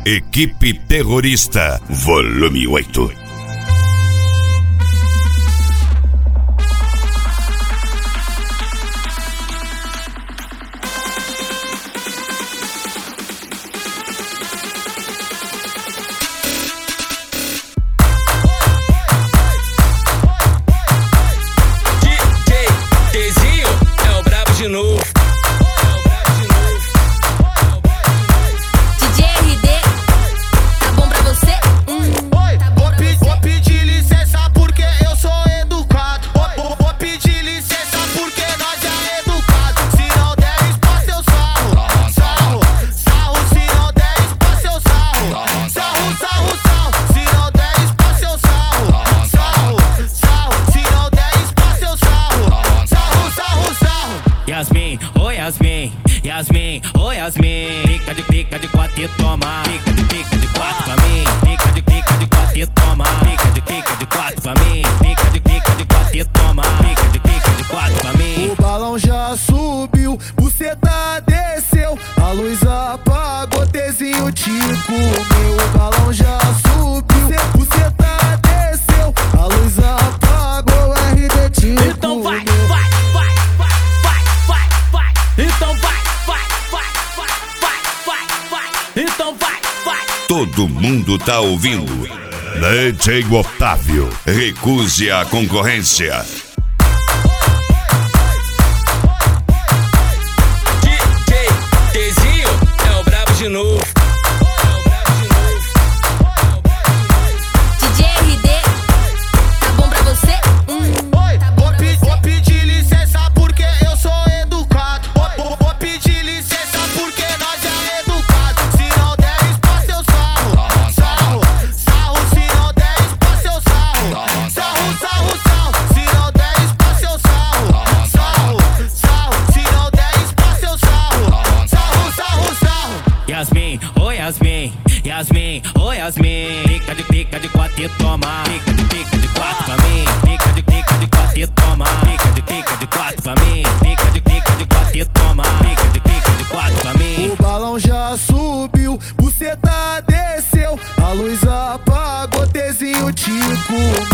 Equipe Terrorista, volume 8. Yasmin, oh Yasmin, Yasmin, oh Yasmin. Pica de quatro e toma. Pica de quatro pra mim. Pica de quatro e toma. Pica de quatro pra mim. Pica de quatro e toma. Pica de quatro pra mim. O balão já subiu, buceta desceu, a luz apagou, Tzinho te comeu. O balão já subiu, buceta desceu, a luz apagou, RD te comeu. Então vai. Então vai. Todo mundo tá ouvindo. DJ Otávio, recuse a concorrência. DJ Tzinho é o brabo de novo. DJ RD, tá bom pra você? Vou pedir licença porque eu sou educado. Vou pedir licença porque nós é educado. Se não der espaço eu sarro. Se não der espaço eu sarro. Se não der espaço eu sarro. Se não der espaço eu sarro. Yasmin, oh Yasmin, Yasmin, oh Yasmin. Pica de quatro e toma. Pica de quatro pra mim. Pica de quatro e toma. Pica de quatro pra mim. Pica de quatro e toma. Pica de quatro pra mim. O balão já subiu, buceta desceu, a luz apagou, Tzinho te comeu.